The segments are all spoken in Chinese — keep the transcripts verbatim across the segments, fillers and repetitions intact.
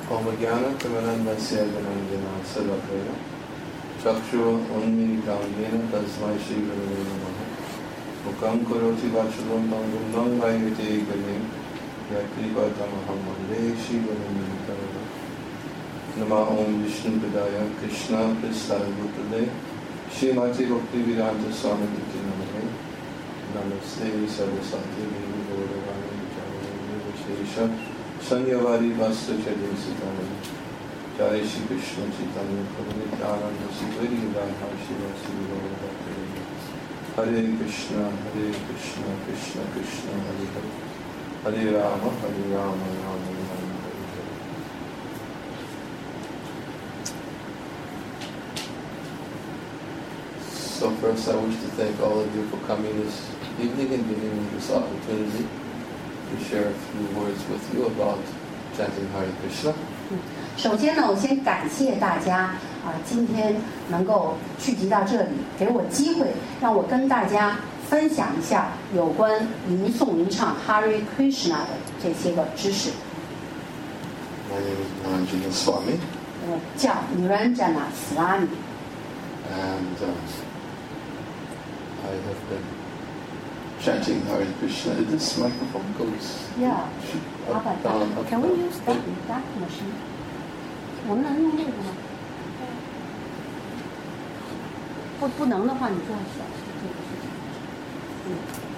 Om Jnana-Timirandasya Gnananjana Sarvakaya Chakshur Unmilitam Yena Tasmai Shri Gurave Namaha Mukam Karoti Vachalam Tangam Nang Vaivite Galim Yakripa Tamaham Vande Shri Gurave Namaha Nama Om Vishnu Padaya Krishna Prasthaya Bhutale Srimati Bhakti Vedanta Swami Diti Namahe Namaste Sarvasati Devi Gauravani Vijayani Vishesha Sanyavari Vasta Chadin Sitamani Jai Shri Krishna Chaitanya Prabhu Nityananda Siveri Radha Shiva Siveri Hare Krishna Hare Krishna Krishna Krishna Hare Hare Hare Rama Hare Rama Rama Rama Hare Hare. So first I wish to thank all of you for coming this evening and giving me this opportunity to share a few words with you about chanting Hare Krishna. 首先呢，我先感谢大家啊，今天能够聚集到这里，给我机会让我跟大家分享一下有关吟诵吟唱 Hare Krishna 的这些个知识。 My name is Niranjana Swami. 我叫 Niranjana Swami. And uh, I have been chanting Hare Krishna. This microphone goes Yeah. up, Up, down, up, Can we down. use that that machine? 我们能用这个吗？不不能的话，你就要小心这个事情。嗯。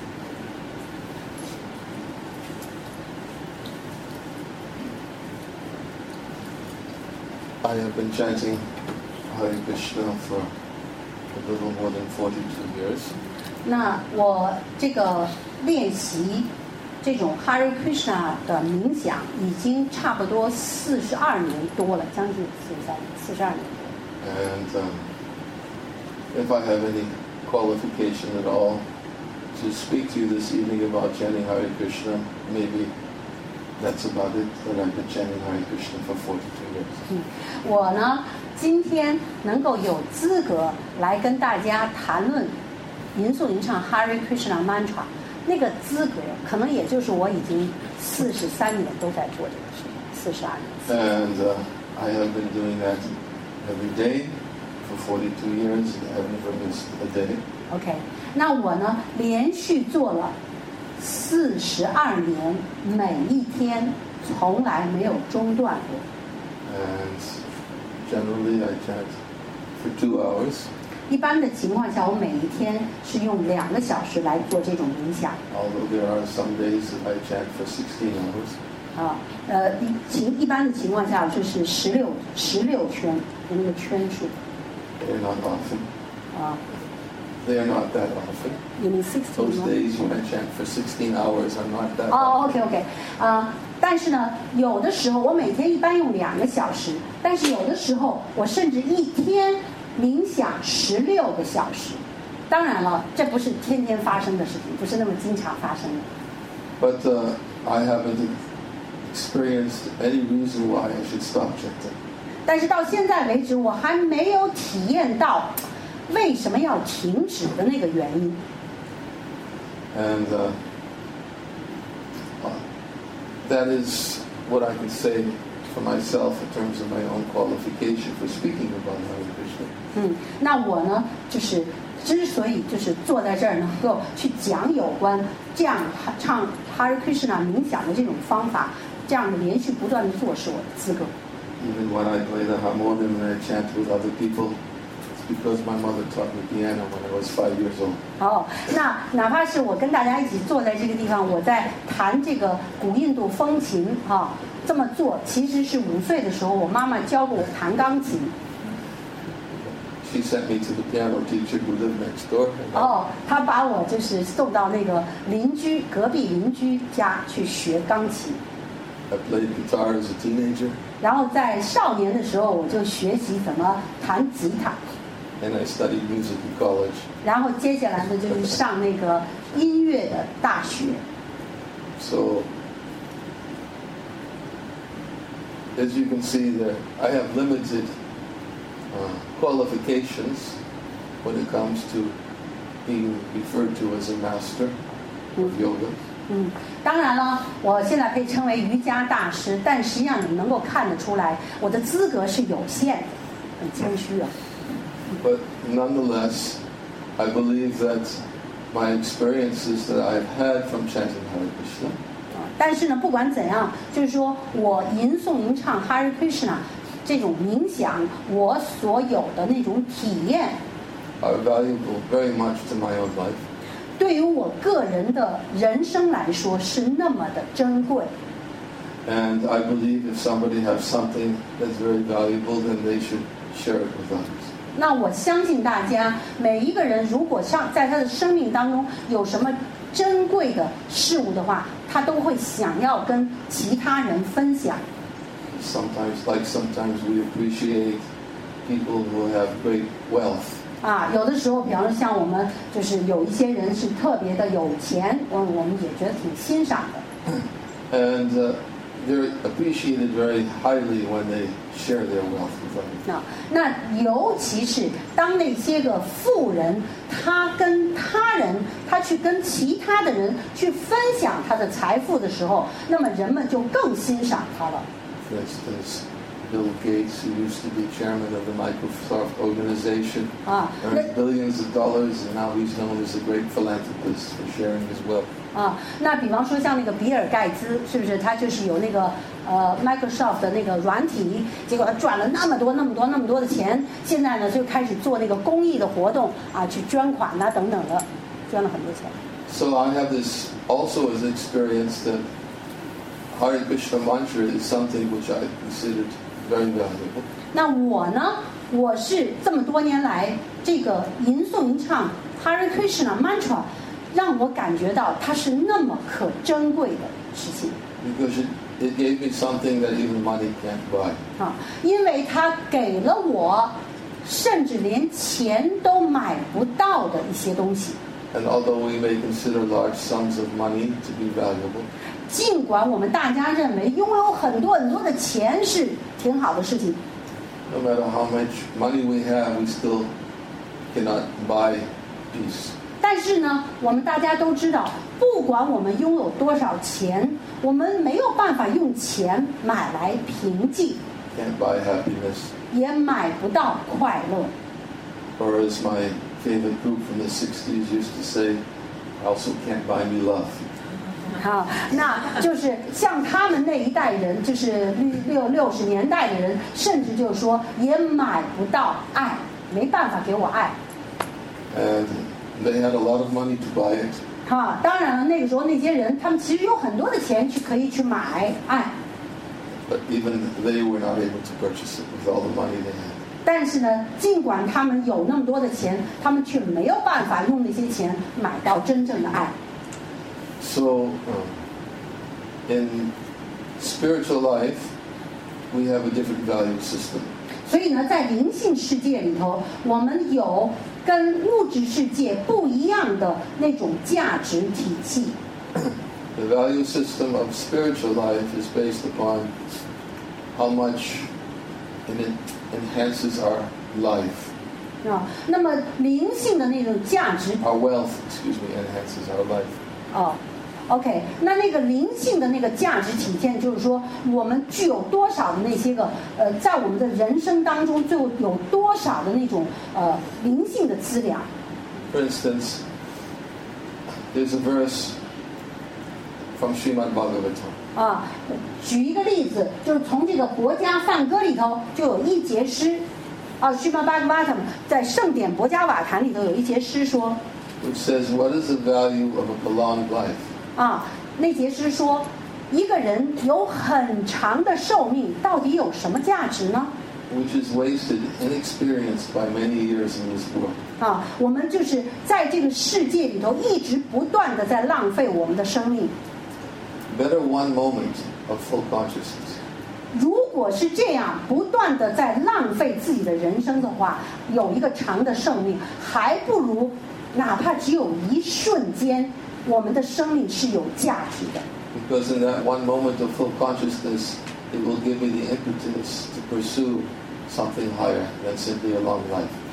I have been chanting Hare Krishna for a little more than forty-two years. 那我这个练习这种 Hare Krishna 的冥想已经差不多四十二年多了，将近四十三年，四十二年多。 And um, if I have any qualification at all to speak to you this evening about chanting Hare Krishna, maybe that's about it, that I've been chanting Hare Krishna for forty-two years. 嗯，我呢今天能够有资格来跟大家谈论吟诵吟唱 Hare Krishna mantra， 那个资格可能也就是我已经四十三年都在做这个事情，四十二年。 And uh, I have been doing that every day for forty-two years. I have never missed a day. OK， 那我呢连续做了四十二年，每一天从来没有中断过。 And generally I chant for two hours. 一般的情况下，我每一天是用两个小时来做这种冥想。 Although there are some days that I chant for sixteen hours. 啊，呃，一情一般的情况下就是十六十六圈的那个圈数。 They're not often. 啊。 They are not that often. You mean sixteen? Those days when I chant for sixteen hours are not that. 哦 ，OK OK， 啊，但是呢，有的时候我每天一般用两个小时，但是有的时候我甚至一天冥想十六个小时。当然了，这不是天天发生的事情，不是那么经常发生的。 But uh, I haven't experienced any reason why I should stop chanting. 但是到现在为止，我还没有体验到为什么要停止的那个原因。 And uh, uh, that is what I can say for myself in terms of my own qualification for speaking about Hare Krishna. 嗯，那我呢，就是之所以就是坐在这儿能够去讲有关这样唱 Hare Krishna 冥想的这种方法，这样的连续不断的做是我的资格。 Even when I play the harmonium and I chant with other people, it's because my mother taught me piano when I was five years old. 哦，那哪怕是我跟大家一起坐在这个地方，我在弹这个古印度风琴啊，这么做其实是五岁的时候，我妈妈教过我弹钢琴。 She sent me to the piano teacher who lived next door. 哦，她把我就是送到那个邻居隔壁邻居家去学钢琴。 I played guitar as a teenager. 然后在少年的时候，我就学习怎么弹吉他。 And I studied music in college. 然后接下来呢，就是上那个音乐的大学。 So, as you can see, there I have limited uh, qualifications when it comes to being referred to as a master of yoga. 嗯，当然了，我现在被称为瑜伽大师，但实际上你们能够看得出来，我的资格是有限的，很谦虚啊。 But nonetheless, I believe that my experiences that I've had from chanting Hare Krishna, 但是呢，不管怎样，就是说我吟诵吟唱 Hare Krishna 这种冥想，我所有的那种体验， are valuable very much to my own life. 对于我个人的人生来说是那么的珍贵。 And I believe if somebody has something that's very valuable, then they should share it with others. 那我相信大家每一个人，如果像在他的生命当中有什么珍贵的事物的话，他都会想要跟其他人分享。 Sometimes, like sometimes we appreciate people who have great wealth. 啊，有的时候，比方说像我们就是有一些人是特别的有钱，我我们也觉得挺欣赏的。 And uh, they're appreciated very highly when they share their wealth with others. 啊，那尤其是当那些个富人，他跟他人，他去跟其他的人去分享他的财富的时候，那么人们就更欣赏他了。 For instance, Bill Gates, who used to be chairman of the Microsoft organization, 啊，那 earned billions of dollars, and now he's known as a great philanthropist for sharing his wealth. 啊，那比方说像那个比尔盖茨，是不是他就是有那个呃 Microsoft 的那个软体，结果他赚了那么多那么多那么多的钱，现在呢就开始做那个公益的活动啊，去捐款呐、啊、等等的，捐了很多钱。 So I have this also as experience that Hare Krishna mantra is something which I considered very valuable. 那我呢，我是这么多年来这个吟诵吟唱 Hare Krishna mantra， 让我感觉到它是那么可珍贵的事情。 Because it, it gave me something that even money can't buy. 啊，因为它给了我，甚至连钱都买不到的一些东西。 And although we may consider large sums of money to be valuable, 尽管我们大家认为拥有很多很多的钱是挺好的事情， no matter how much money we have, we still cannot buy peace. 但是呢，我们大家都知道，不管我们拥有多少钱，我们没有办法用钱买来平静， Can't buy happiness. 也买不到快乐。 Or as my favorite group from the sixties used to say, also can't buy me love. 好，那就是像他们那一代人，就是六六十年代的人，甚至就是说也买不到爱，没办法给我爱。 And they had a lot of money to buy it. 哈，当然了，那个时候那些人，他们其实有很多的钱去可以去买爱， But even they were not able to purchase it with all the money they had. 但是呢，尽管他们有那么多的钱，他们却没有办法用那些钱买到真正的爱。 So, um, in spiritual life, we have a different value system. 所以呢，在灵性世界里头，我们有跟物质世界不一样的那种价值体系。 The value system of spiritual life is based upon how much it enhances our life. 啊，那么灵性的那种价值， Our wealth, excuse me, enhances our life. 哦 ，OK， 那那个灵性的那个价值体现，就是说我们具有多少的那些个呃，在我们的人生当中，就有多少的那种呃灵性的资粮。 For instance, there's a verse from Srimad Bhagavatam. 啊，举一个例子，就是从这个国家梵歌里头就有一节诗，啊，Srimad Bhagavatam 在圣典博伽瓦坛里头有一节诗说， Which says, what is the value of a prolonged life? 啊，那节诗说，一个人有很长的寿命，到底有什么价值呢？ Which is wasted, inexperienced by many years in this world. 啊，我们就是在这个世界里头一直不断的在浪费我们的生命。 Better one moment of full consciousness. 如果是这样，不断的在浪费自己的人生的话，有一个长的寿命，还不如哪怕只有一瞬间，我们的生命是有价值的。 Because in that one moment of full consciousness, it will give me the impetus to pursue something higher than simply a long life.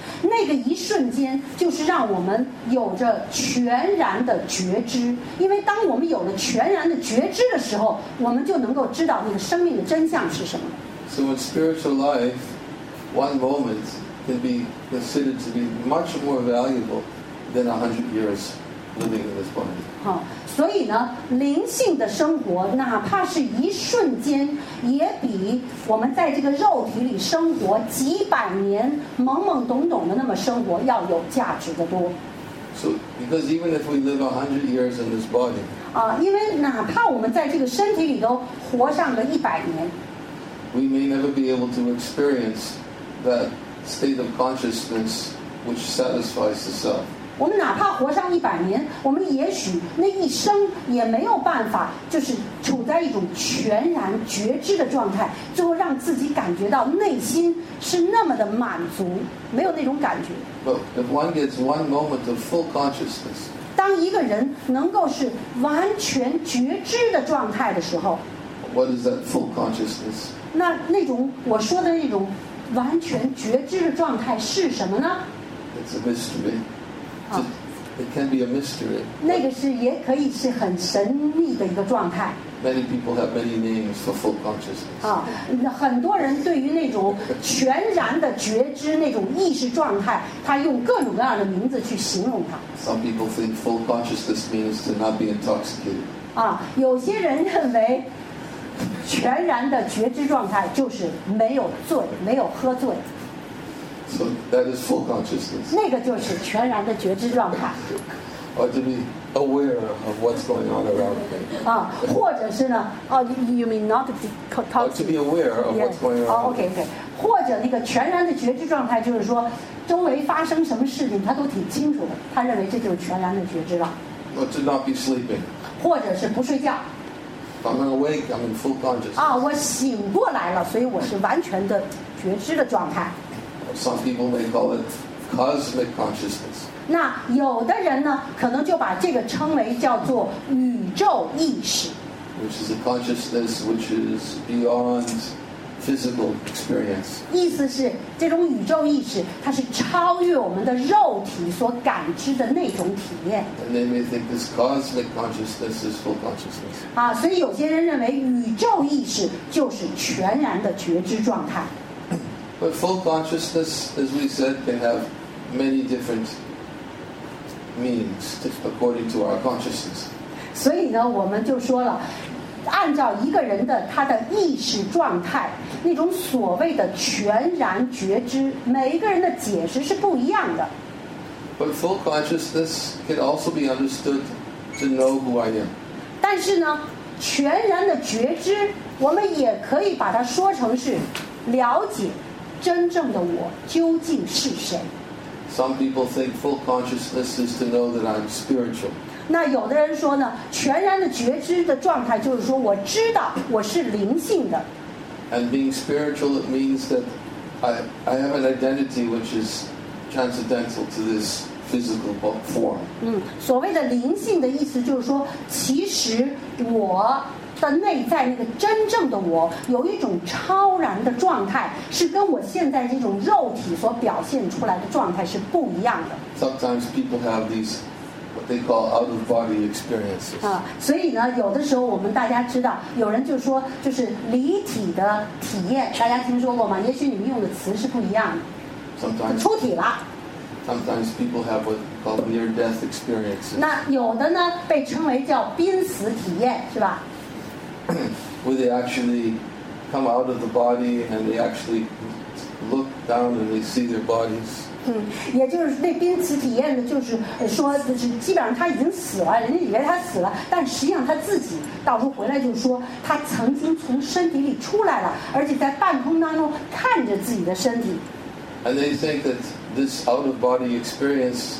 那个一瞬间就是让我们有着全然的觉知，因为当我们有了全然的觉知的时候，我们就能够知道那个生命的真相是什么。 So in spiritual life, one moment can be considered to be much more valuable than a hundred years living in this body. 好，所以呢，灵性的生活，哪怕是一瞬间，也比我们在这个肉体里生活几百年、懵懵懂懂的那么生活要有价值的多。 So because even if we live a hundred years in this body, 啊，因为哪怕我们在这个身体里头活上个一百年， we may never be able to experience that state of consciousness which satisfies the self. 我们哪怕活上一百年，我们也许那一生也没有办法，就是处在一种全然觉知的状态，最后让自己感觉到内心是那么的满足，没有那种感觉。 But if one gets one moment of full consciousness, 当一个人能够是完全觉知的状态的时候， what is that full consciousness? 那那种我说的那种完全觉知的状态是什么呢？ It's a mystery. It's a, it can be a mystery. 那个是也可以是很神秘的一个状态。 Many people have many names for full consciousness. 啊，很多人对于那种全然的觉知、那种意识状态，他用各种各样的名字去形容它。 Some people think full consciousness means to not be intoxicated. 啊，有些人认为全然的觉知状态就是没有醉，没有喝醉， So that is full consciousness. 那个就是全然的觉知状态。 Or to be aware of what's going on around me. 啊，或者是呢，哦、oh,，you mean not to be Or talk to be aware of what's going on. 哦 ，OK OK，或者那个全然的觉知状态，就是说周围发生什么事情他都挺清楚的，他认为这就是全然的觉知了。 Or to not be sleeping. 或者是不睡觉 If I'm awake, I'm in full consciousness. 啊，我醒过来了，所以我是完全的觉知的状态。 Some people may call it cosmic consciousness. 那有的人呢，可能就把这个称为叫做宇宙意识， Which is a consciousness which is beyond physical experience. 意思是这种宇宙意识，它是超越我们的肉体所感知的那种体验 And they may think this cosmic consciousness is full consciousness. 啊。所以有些人认为宇宙意识就是全然的觉知状态。 But full consciousness, as we said, can have many different meanings according to our consciousness. 所以呢，我们就说了，按照一个人的他的意识状态，那种所谓的全然觉知，每一个人的解释是不一样的。 But full consciousness can also be understood to know who I am. 但是呢，全然的觉知，我们也可以把它说成是了解真正的我究竟是谁。 Some people think full consciousness is to know that I'm spiritual. 那有的人说呢，全然的觉知的状态就是说，我知道我是灵性的。 And being spiritual, it means that I, I have an identity which is transcendental to this physical form. 嗯，所谓的灵性的意思就是说，其实我的内在那个真正的我，有一种超然的状态，是跟我现在这种肉体所表现出来的状态是不一样的。 Sometimes people have these what they call out-of-body experiences. 啊，所以呢，有的时候我们大家知道，有人就说就是离体的体验，大家听说过吗？也许你们用的词是不一样的， Sometimes, 出体了。 sometimes people have what we call near-death experiences, 那有的呢，被称为叫濒死体验，是吧？ where they actually come out of the body and they actually look down and they see their bodies. 嗯，也就是那濒死体验的，就是说，就是基本上他已经死了，人家以为他死了，但实际上他自己到时候回来就说，他曾经从身体里出来了，而且在半空当中看着自己的身体。 And they think that this out-of-body experience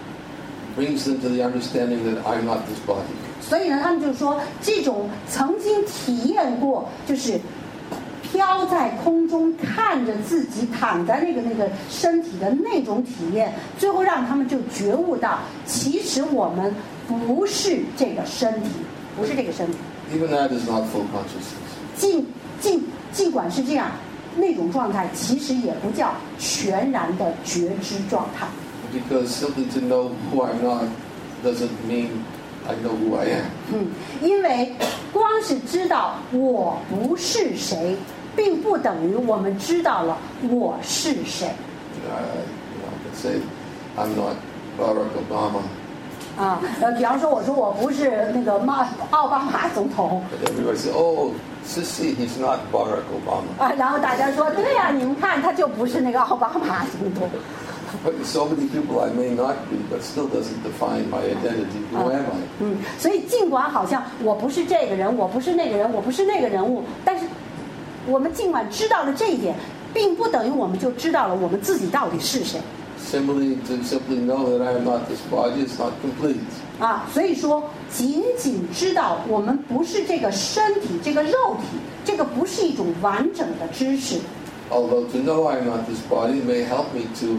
brings them to the understanding that I'm not this body. 所以呢，他们就说，这种曾经体验过，就是飘在空中看着自己躺在那个那个身体的那种体验，最后让他们就觉悟到，其实我们不是这个身体，不是这个身体。 Even that is not full consciousness. 尽尽尽管是这样， 那种状态其实也不叫全然的觉知状态。 Because simply to know who I'm not doesn't mean I know who I am. 嗯，因为光是知道我不是谁，并不等于我们知道了我是谁。 I, you know, I can say I'm not Barack Obama. 啊，呃，比方说，我说我不是那个马奥巴马总统。 But everybody say, "Oh, Sissy, he's not Barack Obama." 啊，然后大家说，对呀、啊，你们看，他就不是那个奥巴马总统。 But so many people I may not be, but still doesn't define my identity. Who am I? 嗯，所以尽管好像我不是这个人，我不是那个人，我不是那个人物，但是我们尽管知道了这一点，并不等于我们就知道了我们自己到底是谁。 Simply to simply know that I am not this body is not complete. 啊，所以说，仅仅知道我们不是这个身体、这个肉体，这个不是一种完整的知识。 Although to know I am not this body may help me to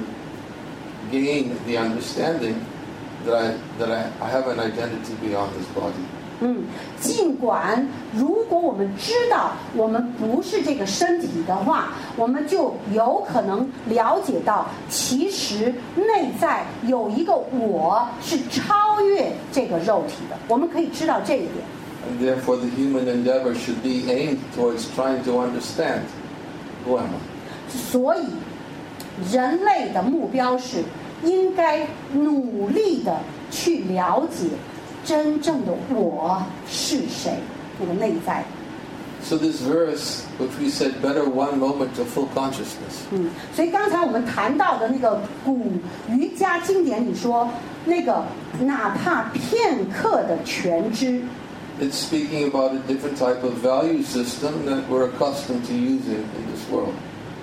gain the understanding that I that I, I have an identity beyond this body. 嗯，尽管如果我们知道我们不是这个身体的话，我们就有可能了解到，其实内在有一个我是超越这个肉体的。我们可以知道这一点。 And therefore, the human endeavor should be aimed towards trying to understand who am I. 所以，人类的目标是应该努力的去了解真正的我是谁，那个内在。 So this verse, which we said, better one moment to full consciousness. 嗯，所以刚才我们谈到的那个古瑜伽经典里说，那个哪怕片刻的全知。 It's speaking about a different type of value system that we're accustomed to using in this world.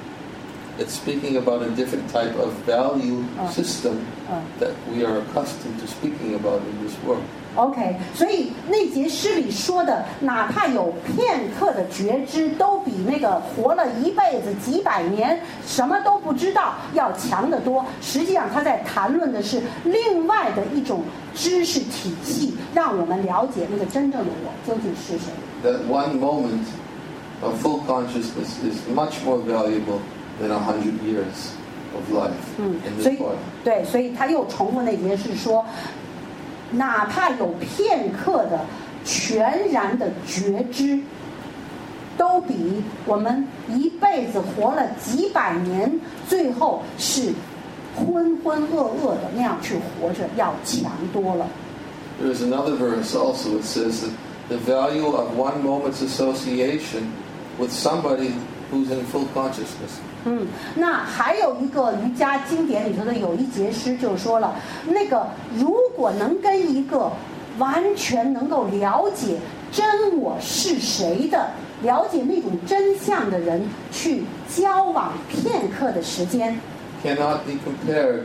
It's speaking about a different type of value system that we are accustomed to speaking about in this world. OK， 所以那节诗里说的，哪怕有片刻的觉知，都比那个活了一辈子、几百年什么都不知道要强得多。实际上，他在谈论的是另外的一种知识体系，让我们了解那个真正的我究竟是谁。 That one moment of full consciousness is much more valuable than a hundred years of life 嗯， in 所 this 以 body. 对，所以他又重复那节是说，哪怕有片刻的全然的觉知，都比我们一辈子活了几百年，最后是浑浑噩噩的那样去活着要强多了。 There is another verse also that says that the value of one moment's association with somebody who's in full consciousness. 嗯，那还有一个瑜伽经典里头的有一节诗就说了，那个如果能跟一个完全能够了解真我是谁的、了解那种真相的人去交往片刻的时间 cannot be compared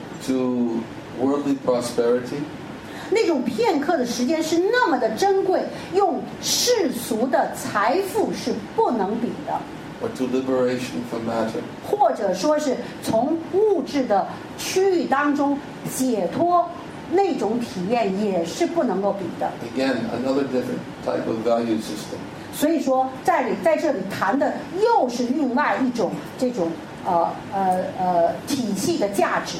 to worldly prosperity, 那种片刻的时间是那么的珍贵，用世俗的财富是不能比的， or to liberation from matter. 或者说是从物质的区域当中解脱那种体验也是不能够比的。 Again, another different type of value system. 所以说，在里在这里谈的又是另外一种这种呃呃呃体系的价值。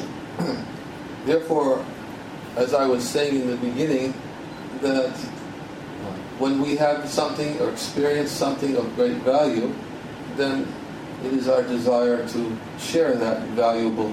Therefore, as I was saying in the beginning, that when we have something or experience something of great value, then it is our desire to share that valuable,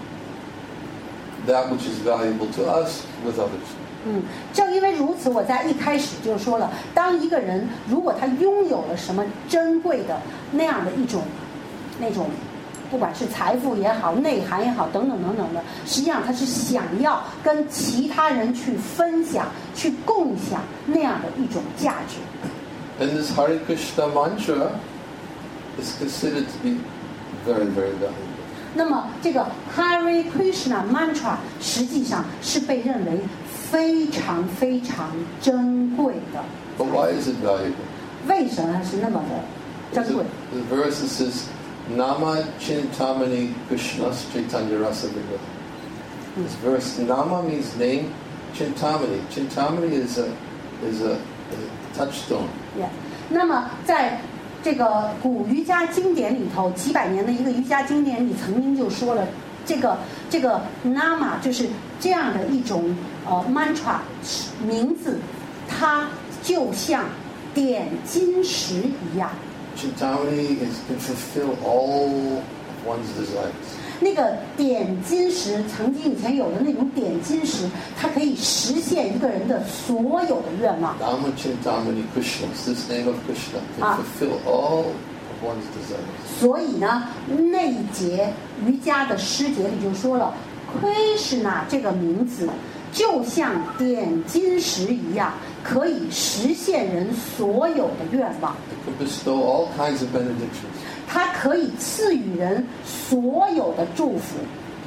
that which is valuable to us with others. 嗯，正因为如此，我在一开始就说了，当一个人如果他拥有了什么珍贵的那样的一种那种，不管是财富也好、内涵也好，等等等等的，实际上他是想要跟其他人去分享、去共享那样的一种价值。 And this Hare Krishna mantra is considered to be very, very valuable. 那么这个 Hare Krishna Mantra 实际上是被认为非常非常珍贵的。 But why is it valuable? 为什么它是那么的珍贵？ The verse says, Nama Chintamani Krishnas Chaitanya Rasa Vigraha. This verse, Nama means name, Chintamani. Chintamani is a, is a, a touchstone. Yeah. 那么在这个古瑜伽经典里头，几百年的一个瑜伽经典里曾经就说了，这个这个 nama 就是这样的一种呃 mantra 名字，它就像点金石一样。 Chintamani is can fulfill all one's desires. 那个点金石，曾经以前有的那种点金石，它可以实现一个人的所有的愿望。 Dhamma Chintamani Krishna, this name of Krishna, can Ah. fulfill all of one's desires. 所以呢，那一节瑜伽的诗节里就说了 ，Krishna 这个名字就像点金石一样，可以实现人所有的愿望。 It can bestow all kinds of benedictions. 它可以赐予人所有的祝福。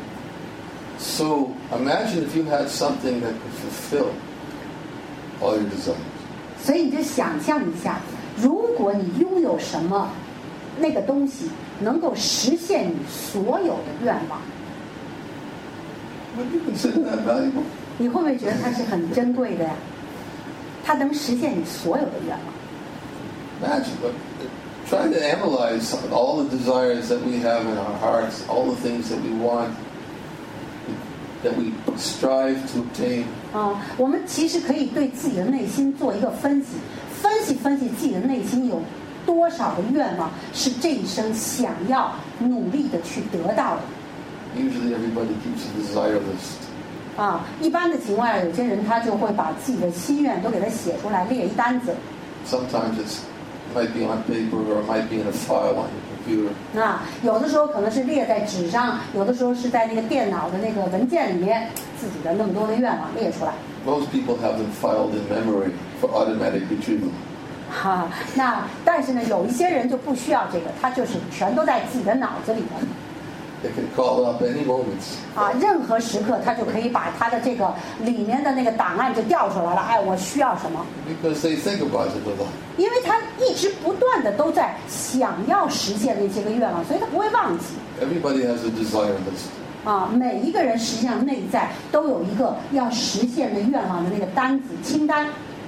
So imagine if you had something that could fulfill all your desires. 所以你就想象一下，如果你拥有什么，那个东西能够实现你所有的愿望， Would you consider that valuable? 你会不会觉得它是很珍贵的呀？它能实现你所有的愿望。 Imagine, but try to analyze all the desires that we have in our hearts, all the things that we want, that we strive to obtain. 啊、我们其实可以对自己的内心做一个分析，分析分析自己的内心有多少的愿望是这一生想要努力的去得到的。 Usually everybody keeps a desire list. 啊，一般的情况下，有些人他就会把自己的心愿都给他写出来，列一单子。 Sometimes it's, it might be on paper or it might be in a file on your computer. 啊，有的时候可能是列在纸上，有的时候是在那个电脑的那个文件里面，自己的那么多的愿望列出来。 Most people have them filed in memory for automatic retrieval. 哈、那但是呢，有一些人就不需要这个，他就是全都在自己的脑子里头。 They can call up any moment. 啊，任何时刻他就可以把他的这个里面的那个档案就调出来了。哎，我需要什么？ Because they think about it a lot. 因为他一直不断的都在想要实现那些个愿望，所以他不会忘记。 Everybody has a desire list. 啊，每一个人实际上内在都有一个要实现的愿望的那个单子清单。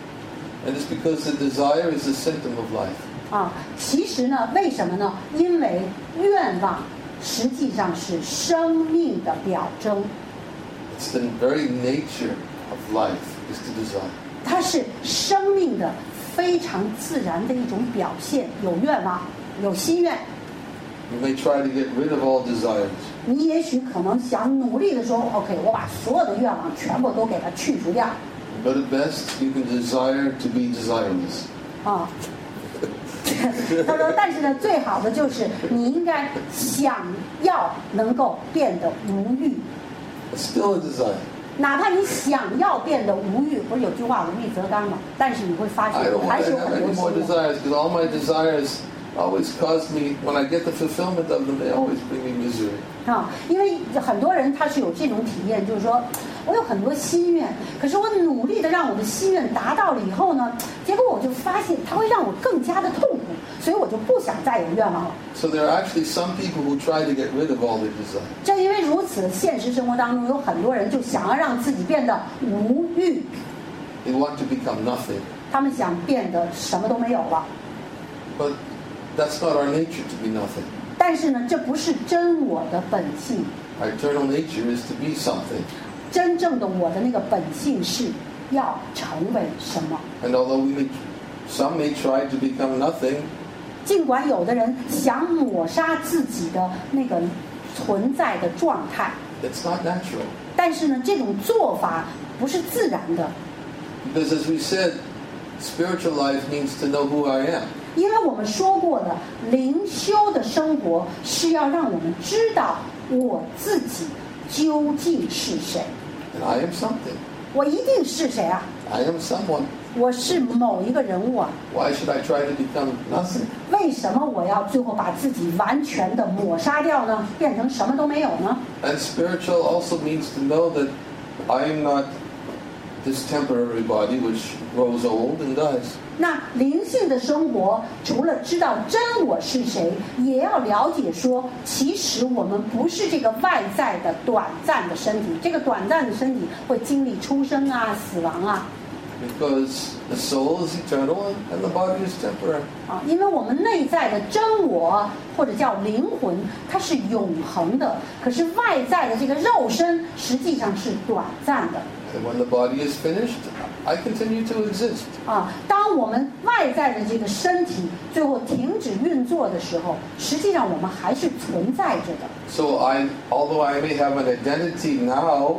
And it's because the desire is a symptom of life. 啊，其实呢，为什么呢？因为愿望实际上是生命的表征， It's the very nature of life is to desire. 它是生命的非常自然的一种表现。有愿望，有心愿， You may try to get rid of all desires. 你也许可能想努力的说 ，OK， 我把所有的愿望全部都给它去除掉。 But at best, you can desire to be desireless. 啊，他说，但是呢，最好的就是你应该想要能够变得无欲， It's still a desire. 哪怕你想要变得无欲，不是有句话无欲则刚嘛？但是你会发 I 现 don't 还 want 是 to 有 have 很 any 多 more 心愿。 desires because all my desires always cause me, when I get the fulfillment of them, they always bring me misery. 啊，因为很多人他是有这种体验，就是说我有很多心愿，可是我努力的让我的心愿达到了以后呢，结果我就发现它会让我更加的痛苦，所以我就不想再有愿望了。 So there are actually some people who try to get rid of all their desires. 正因为如此，现实生活当中有很多人就想要让自己变得无欲， They want to become nothing. 他们想变得什么都没有了。 But that's not our nature to be nothing. 但是呢，这不是真我的本性， Our eternal nature is to be something. 真正的我的那个本性是要成为什么。 And although we may, some may try to become nothing, 尽管有的人想抹杀自己的那个存在的状态， it's not natural. 但是呢，这种做法不是自然的， Because as we said, spiritual life means to know who I am. 因为我们说过的，灵修的生活是要让我们知道我自己究竟是谁。 And I am something. 我一定是谁啊？ I am someone. 我是某一个人物啊。 Why should I try to become nothing? 为什么我要最后把自己完全的抹杀掉呢？变成什么都没有呢？ And spiritual also means to know that I am not this temporary body which grows old and dies. 那灵性的生活，除了知道真我是谁，也要了解说，其实我们不是这个外在的短暂的身体，这个短暂的身体会经历出生啊、死亡啊。 Because the soul is eternal and the body is temporary. 啊，因为我们内在的真我或者叫灵魂，它是永恒的，可是外在的这个肉身实际上是短暂的。 And when the body is finished, I continue to exist. 啊，当我们外在的这个身体最后停止运作的时候，实际上我们还是存在着的。 So I, although I may have an identity now,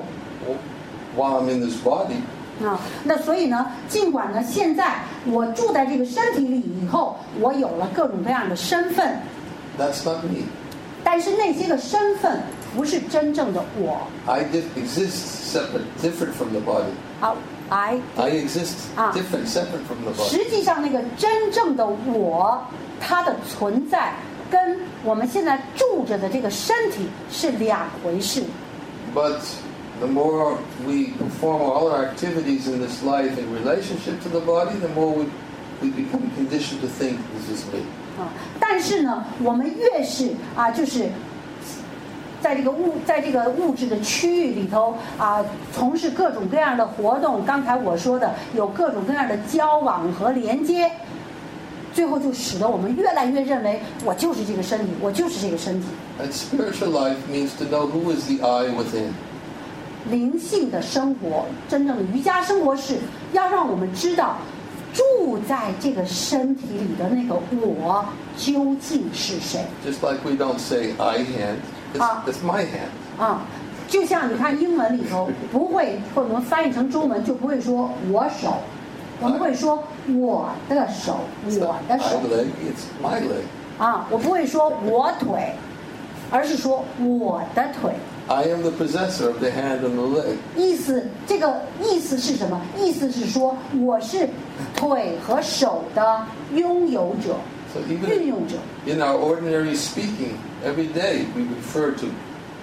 while I'm in this body, 啊，那所以呢，尽管呢，现在我住在这个身体里以后，我有了各种各样的身份， that's not me. 但是那些个身份不是真正的我。 I did exist separate, different from the body. 啊 I I exist Ah. different, separate from the body. 实际上那个真正的我，它的存在跟我们现在住着的这个身体是两回事。 But the more we perform all our activities in this life in relationship to the body, the more we, we become conditioned to think this is me. 啊，但是呢，我们越是啊，就是在这个物在这个物质的区域里头啊，从事各种各样的活动。刚才我说的，有各种各样的交往和连接，最后就使得我们越来越认为我就是这个身体，我就是这个身体。 And spiritual life means to know who is the I within. 灵性的生活，真正的瑜伽生活是要让我们知道，住在这个身体里的那个我究竟是谁。 Just like we don't say I hand, it's, Ah. it's my hand. 啊，就像你看英文里头不会，或者我们翻译成中文就不会说我手，我们会说我的手， It's 我 not 的 my 手 leg, it's my leg. 啊，我不会说我腿，而是说我的腿。 I am the possessor of the hand and the leg. 意思这个意思是什么？意思是说我是腿和手的拥有者、 So 运 even 用者。 in our ordinary speaking, every day we refer to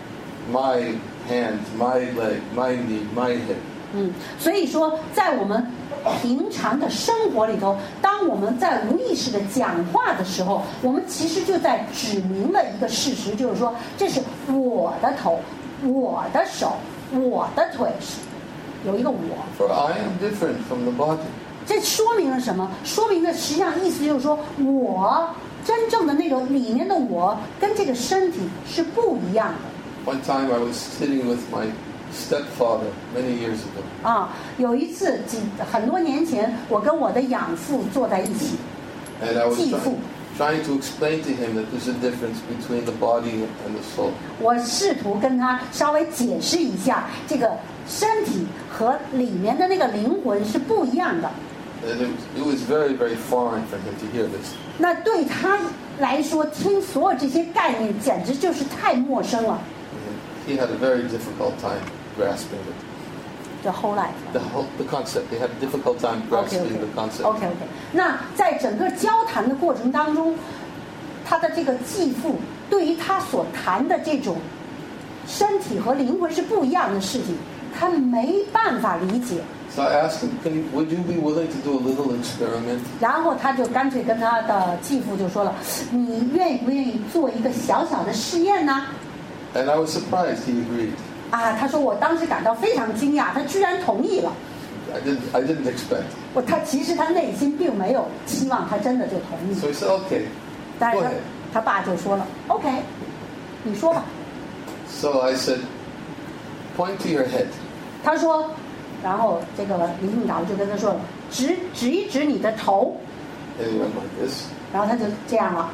my hand, my leg, my knee, my hip. 嗯，所以说，在我们平常的生活里头，当我们在无意识的讲话的时候，我们其实就在指明了一个事实，就是说，这是我的头、我的手、我的腿，是有一个我。 For I am different from the body. 这说明了什么？说明了实际上意思就是说，我真正的那个里面的我跟这个身体是不一样的。 One time I was sitting with my stepfather many years ago. 啊，有一次几很多年前，我跟我的养父坐在一起， And I was 继父。 trying, trying to explain to him that there's a difference between the body and the soul. 我试图跟他稍微解释一下，这个身体和里面的那个灵魂是不一样的。 And it, it was very, very foreign for him to hear this. 那对他来说，听所有这些概念简直就是太陌生了。 And he had a very difficult time grasping it. 这后来 The whole, the concept. They had a difficult time OK grasping the concept. OK OK。那在整个交谈的过程当中，他的这个继父对于他所谈的这种身体和灵魂是不一样的事情，他没办法理解。 So I asked him, Can you, would you be willing to do a little experiment? 然后他就干脆跟他的继父就说了：“你愿意不愿意做一个小小的试验呢？” And I was surprised he agreed. 啊，他说我当时感到非常惊讶，他居然同意了。 I didn't, I didn't expect. 我他其实他内心并没有期望他真的就同意， So he said, okay, 但是 go 他 ahead. 他爸就说了 ：“OK，你说吧。 So I said, point to your head. ” 他说，然后这个林训导就跟他说了：“指指一指你的头。 And he went like this. ” 然后他就这样了。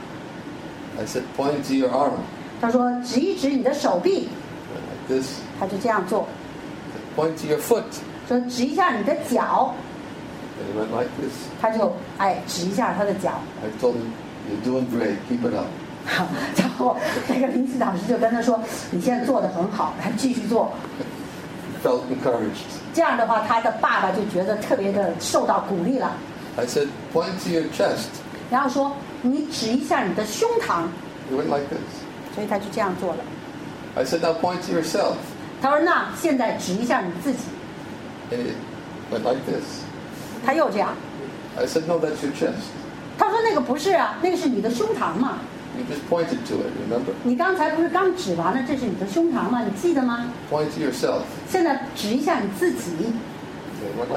I said, point to your arm. 他说：“指一指你的手臂。 Went like this. ” 他就这样做。 Point to your foot. 说指一下你的脚。 And he went like this. 他就哎指一下他的脚。 I told him, you're doing great. Keep it up. 好，然后这个林训导师就跟他说：“你现在做得很好，来继续做。” Felt encouraged. 这样的话，他的爸爸就觉得特别的受到鼓励了。 I said, point to your chest. 然后说：“你指一下你的胸膛。 He went like this. ” 所以他就这样做了。 I said, now point to yourself. 他说：“那现在指一下你自己。 And he went like this. ” 他又这样。 I said, no, that's your chest. 他说：“那个不是啊，那个是你的胸膛嘛。 You just pointed to it, remember? 你刚才不是刚指完了，这是你的胸膛吗？你记得吗？ Point to yourself. 现在指一下你自己。 And he went like,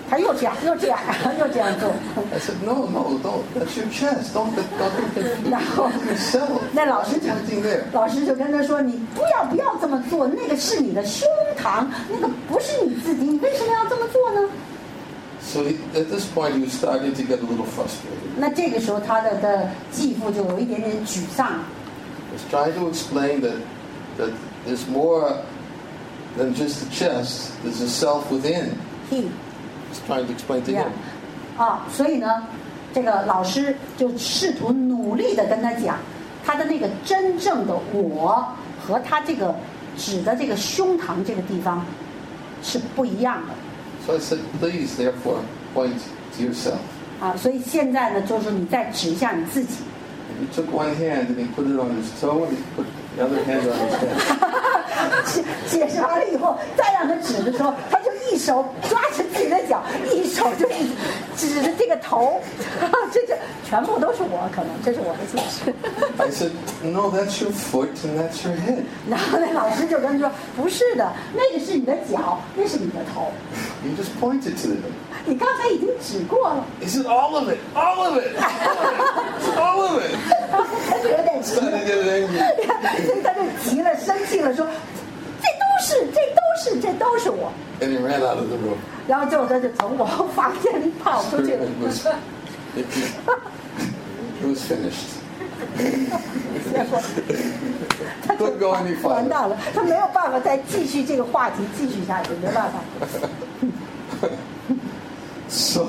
他又这样又这样又这样做。 I said, no, no, don't. That's your chest. Don't, don't, 然后 don't yourself. 那老师就 Pointing there. 老师就跟他说：“你不要不要这么做，那个是你的胸膛，那个不是你自己，你为什么要这么做呢 So he, at this point, he was starting to get a little frustrated.？” 那这个时候，他的的继父就有一点点沮丧， He was trying to explain that that there's more than just the chest. There's a self within. he He's trying to explain to yeah him. 啊，所以呢，这个老师就试图努力的跟他讲，他的那个真正的我和他这个指的这个胸膛这个地方是不一样的。 So I said, please, therefore, point to yourself. 啊，所以现在呢，就是你再指一下你自己。 And he took one hand and he put it on his toe and he put the other hand on his head. 解解释完了以后，再让他指的时候，他就一手抓着自己的脚，一手就是指着这个头，这这全部都是我，可能这是我的解释。 I said, no, that's your foot and that's your head. 然后那老师就跟他说：“不是的，那个是你的脚，那是你的头， You just pointed to them. 你刚才已经指过了。” He said, all of it, all of it, all of it. 然后他就有点急 Started 了 to，get angry. 所以他就急了，生气了，说：“这都是，这都是，这都是我。” And he ran out of the room. 然后最后他就从我房间里跑出去了。 It was, it, it was finished. 结果他就 Couldn't go any 完 farther. 蛋了，他没有办法再继续这个话题继续下去，没办法。 So,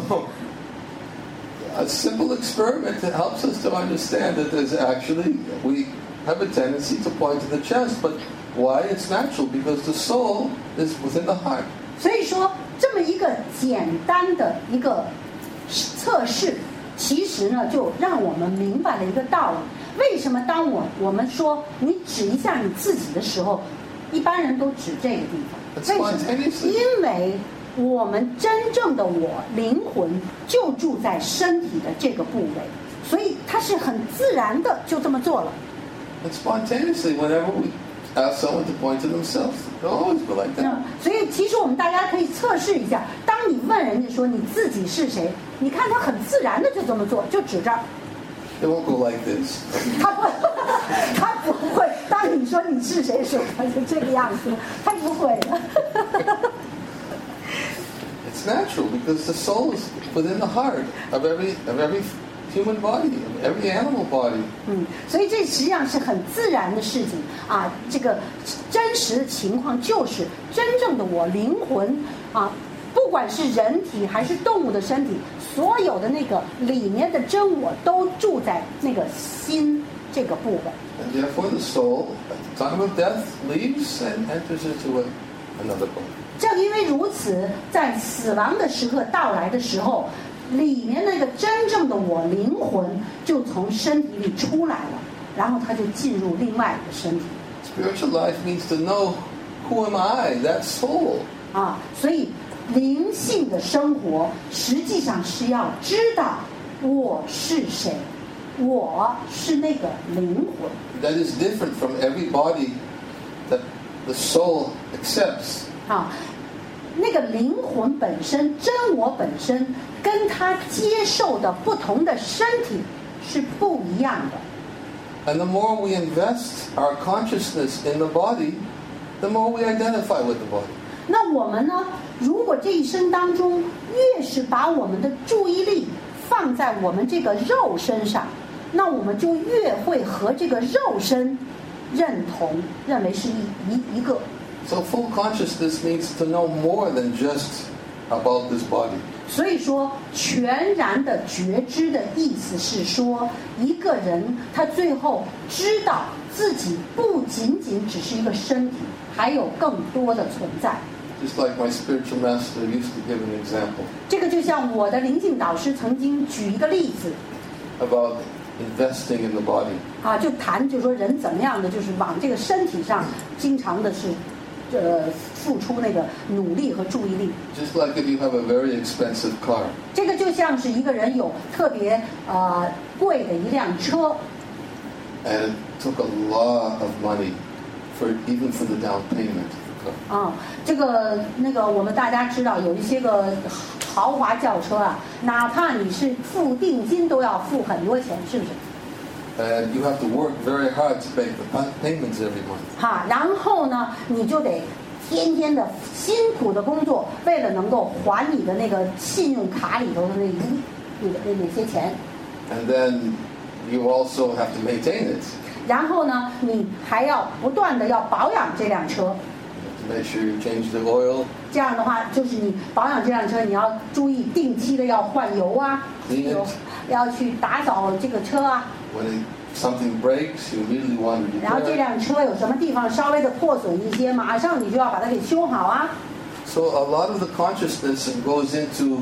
a simple experiment that helps us to understand that there's actually, we have a tendency to point to the chest, but why? It's natural, because the soul is within the heart. 所以说，这么一个简单的一个测试，其实呢，就让我们明白了一个道理：为什么当我我们说你指一下你自己的时候，一般人都指这个地方？为什么？因为我们真正的我灵魂就住在身体的这个部位，所以它是很自然的就这么做了。 And spontaneously, whenever we ask someone to point to themselves, they'll always go like 嗯 that. 所以其实我们大家可以测试一下，当你问人家说你自己是谁，你看他很自然的就这么做，就指这儿。 They won't go like this. 他不，他不会。当你说你是谁时候，他就这个样子，他不会的。 It's natural because the soul is within the heart of every of every human body, of every animal body. 嗯，所以这实际上是很自然的事情啊。这个真实的情况就是真正的我灵魂啊，不管是人体还是动物的身体，所有的那个里面的真我都住在那个心这个部分。 And therefore the soul, at the time of death, leaves and enters into a, another body. 正因为如此，在死亡的时刻到来的时候，里面那个真正的我灵魂就从身体里出来了，然后他就进入另外一个身体 Spiritual life means to know, who am I? That soul. 啊。所以灵性的生活实际上是要知道我是谁，我是那个灵魂。 That is different from every body that the soul accepts. 啊，那个灵魂本身、真我本身，跟他接受的不同的身体是不一样的。 And the more we invest our consciousness in the body, the more we identify with the body. 那我们呢？如果这一生当中越是把我们的注意力放在我们这个肉身上，那我们就越会和这个肉身认同，认为是一一一个。 So full consciousness means to know more than just about this body. 所以说，全然的觉知的意思是说，一个人他最后知道自己不仅仅只是一个身体，还有更多的存在。 Just like my spiritual master used to give an example 这个就像我的灵性导师曾经举一个例子 about investing in the body. 啊，就谈就说人怎么样的，就是往这个身体上经常的是，呃，付出那个努力和注意力。 Just like if you have a very expensive car. 这个就像是一个人有特别呃贵的一辆车， And it took a lot of money for even for the down payment. car. 啊、这个那个我们大家知道有一些个豪华轿车啊，哪怕你是付定金都要付很多钱，是不是？ And you have to work very hard to make the pa- payments every month. 哈，然后呢，你就得天天的辛苦的工作，为了能够还你的那个信用卡里头的那一那个那那些钱。 And then you also have to maintain it. 然后呢，你还要不断的要保养这辆车。 To make sure you change the oil. 这样的话，就是你保养这辆车，你要注意定期的要换油啊， Clean it. 有要去打扫这个车啊。 When it, something breaks, you immediately want to 然后这 repair. 辆车有什么地方稍微的破损一些，马上你就要把它给修好啊。 So a lot of the consciousness goes into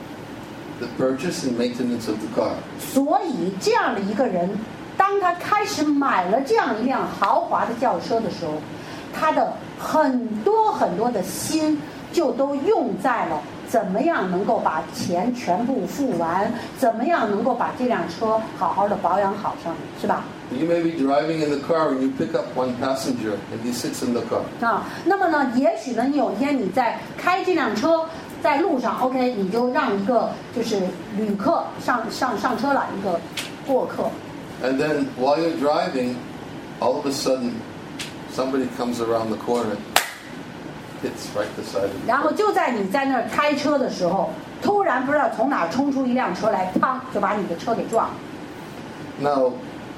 the purchase and maintenance of the car. 所以这样的一个人，当他开始买了这样一辆豪华的轿车的时候，他的很多很多的心就都用在了怎么样能够把钱全部付完，怎么样能够把这辆车好好的保养好上面，是吧？ You may be driving in the car and you pick up one passenger and he sits in the car. 啊，那么呢，也许呢，你有一天你在开这辆车，在路上 ，OK， 你就让一个就是旅客上上上车了，一个过客。 And then while you're driving, all of a sudden, somebody comes around the corner, hits right the side of the 然后 car. 就在你在那儿开车的时候，突然不知道从哪儿冲出一辆车来，砰，就把你的车给撞了。 Now,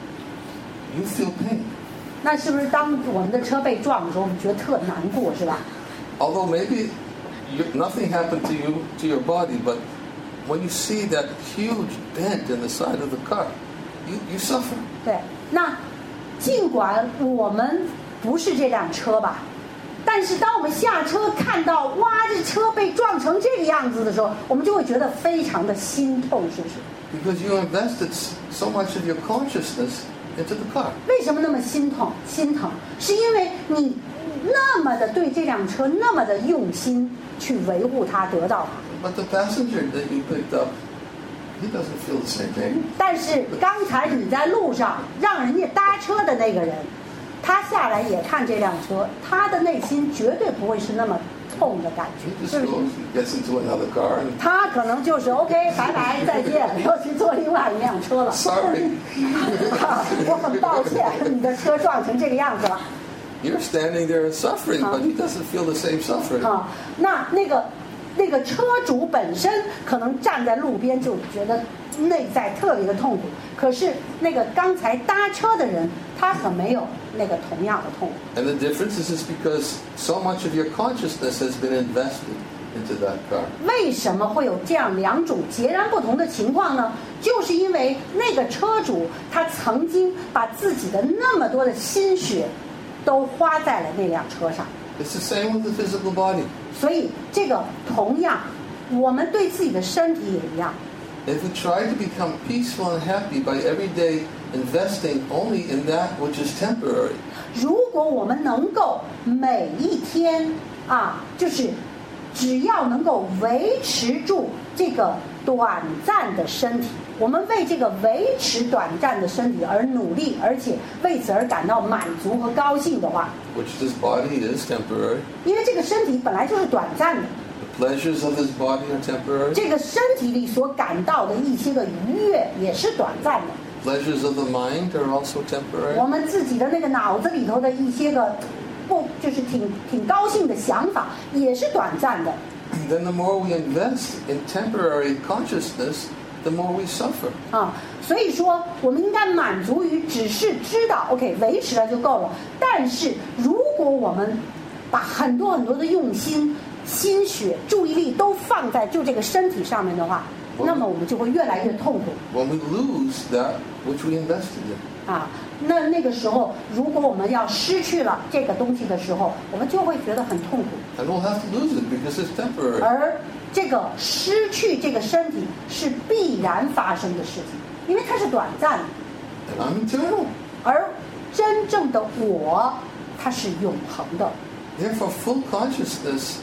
you feel pain. 那是不是当我们的车被撞的时候，我们觉得特难过，是吧？ Although maybe you, nothing happened to you, to your body, but when you see that huge dent in the side of the car, you, you suffer. 对，那尽管我们不是这辆车吧，但是当我们下车看到哇，这车被撞成这个样子的时候，我们就会觉得非常的心痛，是不是？ Because you invested s- so much of your consciousness into the car. 为什么那么心痛？心疼，是因为你那么的对这辆车那么的用心去维护它，得到它。 But the passenger that you picked up, he doesn't feel the same pain. 但是刚才你在路上让人家搭车的那个人，他下来也看这辆车，他的内心绝对不会是那么痛的感 He 觉， just 是不是？ goes, he gets into another car, and 他可能就是 OK， 拜拜，再见，要去坐另外一辆车了。 sorry, 我很抱歉，你的车撞成这个样子了。 you're standing there and suffering, but he doesn't feel the same suffering. 啊，那那个那个车主本身可能站在路边就觉得内在特别的痛苦，可是那个刚才搭车的人，他可没有那个同样的痛苦。 And the difference is just because so much of your consciousness has been invested into that car. 为什么会有这样两种截然不同的情况呢？就是因为那个车主他曾经把自己的那么多的心血都花在了那辆车上。 It's the same with the physical body. 所以这个同样，我们对自己的身体也一样。 If we try to become peaceful and happy by every day investing only in that which is temporary, 如果我们能够每一天啊，就是只要能够维持住这个短暂的身体，我们为这个维持短暂的身体而努力，而且为此而感到满足和高兴的话， which this body is temporary, 因为这个身体本来就是短暂的， the pleasures of this body are temporary, 这个身体里所感到的一些个愉悦也是短暂的。 pleasures of the mind are also temporary. 我们自己的那个脑子里头的一些个不就是挺挺高兴的想法，也是短暂的。 Then the more we invest in temporary consciousness, the more we suffer. 啊，所以说我们应该满足于只是知道 OK 维持了就够了。但是如果我们把很多很多的用心、心血、注意力都放在就这个身体上面的话，那么我们就会越来越痛苦。 When we lose that which we invested in. 啊，那那个时候，如果我们要失去了这个东西的时候，我们就会觉得很痛苦。 And we'll have to lose it because it's temporary. 而这个失去这个身体是必然发生的事情，因为它是短暂的。 And I'm eternal. 而真正的我，它是永恒的。 Therefore, full consciousness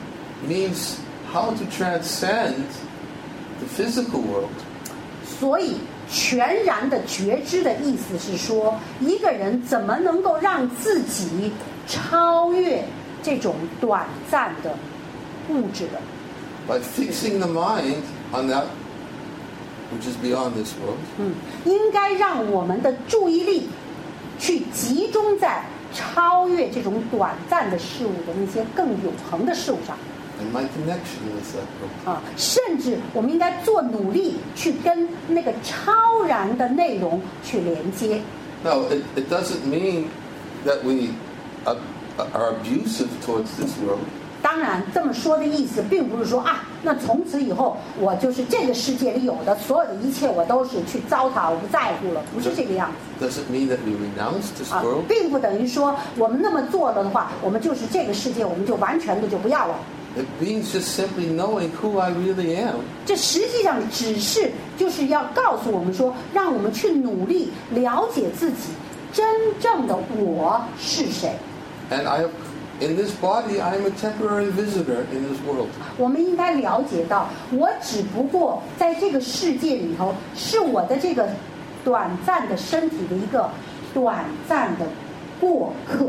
means how to transcend the physical world. 所以，全然的觉知的意思是说，一个人怎么能够让自己超越这种短暂的物质的。 By fixing the mind on that which is beyond this world, 嗯，应该让我们的注意力去集中在超越这种短暂的事物的那些更永恒的事物上。 and my connection with that world. 啊，甚至我们应该做努力去跟那个超然的内容去连接。 No, it, it doesn't mean that we uh, are abusive towards this world. 当然，这么说的意思并不是说啊，那从此以后我就是这个世界里有的所有的一切，我都是去糟蹋，我不在乎了，不是这个样子。 Doesn't mean that we renounce this 啊 world.， 并不等于说我们那么做了的话，我们就是这个世界，我们就完全的就不要了。 It means just simply knowing who I really am. 这实际上只是就是要告诉我们说，让我们去努力了解自己真正的我是谁。 And I have, in this body, I am a temporary visitor in this world. 我们应该了解到，我只不过在这个世界里头，是我的这个短暂的身体的一个短暂的过客。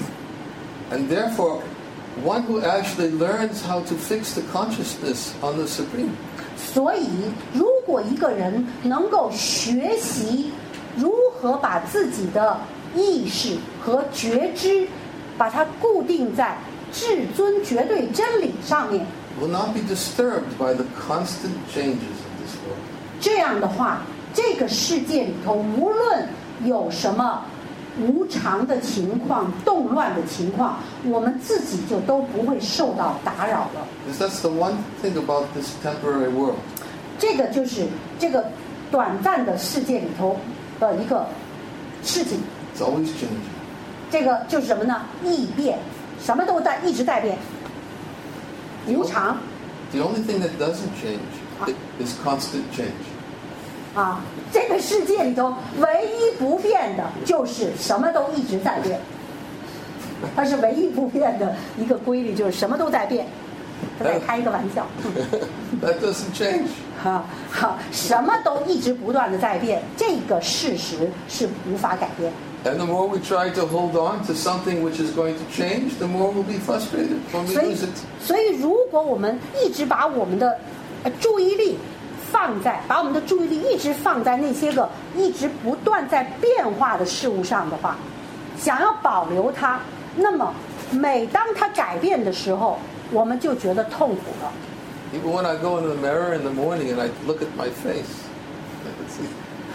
And therefore, one who actually learns how to fix the consciousness on the Supreme. 所以，如果一个人能够学习如何把自己的意识和觉知，把它固定在至尊绝对真理上面， will not be disturbed by the constant changes of this world. 这样的话，这个世界里头无论有什么无常的情况、动乱的情况，我们自己就都不会受到打扰了。 Because that's the one thing about this temporary world. 这个就是这个短暂的世界里头的一个事情。 It's always changing. 这个就是什么呢？易变，什么都在一直在变，无常 The only thing that doesn't change is constant change. 啊！这个世界里头唯一不变的就是什么都一直在变，它是唯一不变的一个规律，就是什么都在变。他在开一个玩笑。 That doesn't change. 哈哈，什么都一直不断的在变，这个事实是无法改变。 And the more we try to hold on to something which is going to change, the more we'll be frustrated when we 所以 lose it. 所以如果我们一直把我们的呃注意力放在，把我们的注意力一直放在那些个一直不断在变化的事物上的话，想要保留它，那么每当它改变的时候，我们就觉得痛苦了。 Even when I go into the mirror in the morning and I look at my face, I can see.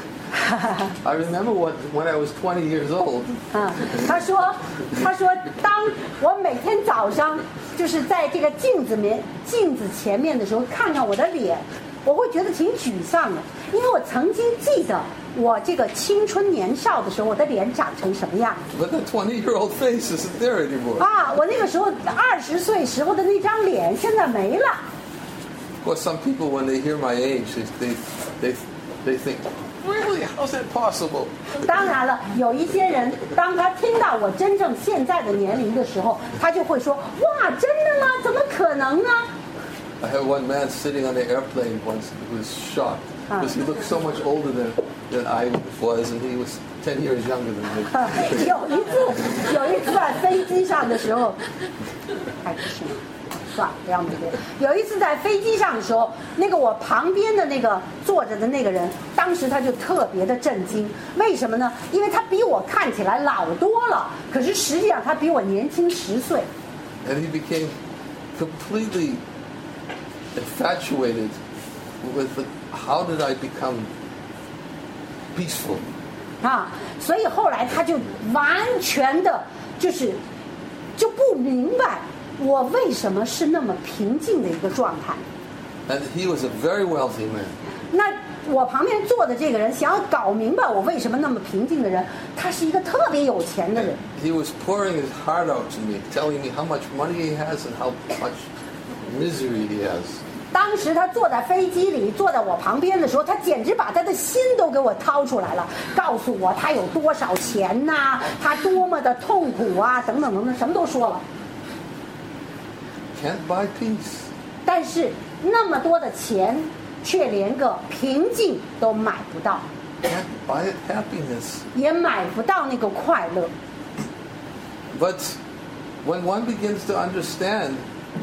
I remember what, when I was twenty years old. 嗯，他说，他说，当我每天早上就是在这个镜子面镜子前面的时候，看看我的脸，我会觉得挺沮丧的，因为我曾经记得我这个青春年少的时候，我的脸长成什么样 But that twenty-year-old face isn't there anymore. 啊！我那个时候二十岁时候的那张脸，现在没了。 Of course, some people, when they hear my age, they, they, they think, really? How's that possible? 当然了，有一些人，当他听到我真正现在的年龄的时候，他就会说：“哇，真的吗？怎么可能呢？” I had one man sitting on the airplane once who was shocked because he looked so much older than, than I was, and he was ten years younger than me. 有一次，有一次在飞机上的时候，还不是。算了，不要那个。有一次在飞机上的时候，那个我旁边的那个坐着的那个人，当时他就特别的震惊。为什么呢？因为他比我看起来老多了，可是实际上他比我年轻十岁。 And he became completely infatuated with the, how did I become peaceful? 啊，所以后来他就完全的，就是就不明白。我为什么是那么平静的一个状态 And he was a very wealthy man. 那我旁边坐的这个人想要搞明白我为什么那么平静的人，他是一个特别有钱的人。 He was pouring his heart out to me, telling me how much money he has and how much misery he has. 当时他坐在飞机里，坐在我旁边的时候，他简直把他的心都给我掏出来了，告诉我他有多少钱呐、啊，他多么的痛苦啊，等等等等，什么都说了。 Can't buy peace. 但是那么多的钱，却连个平静都买不到， Can't buy it happiness. 也买不到那个快乐。 But when one begins to understand